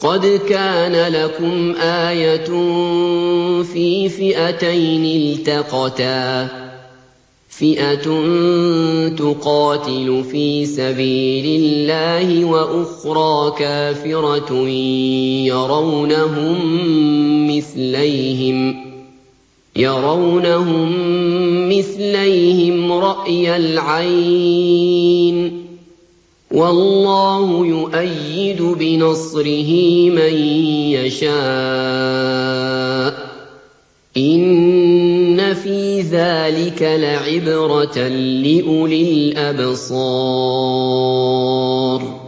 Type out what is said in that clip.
قد كان لكم آية في فئتين التقتا فئة تقاتل في سبيل الله وأخرى كافرة يرونهم مثليهم رأي العين والله يؤيد بنصره من يشاء إن في ذلك لعبرة لأولي الأبصار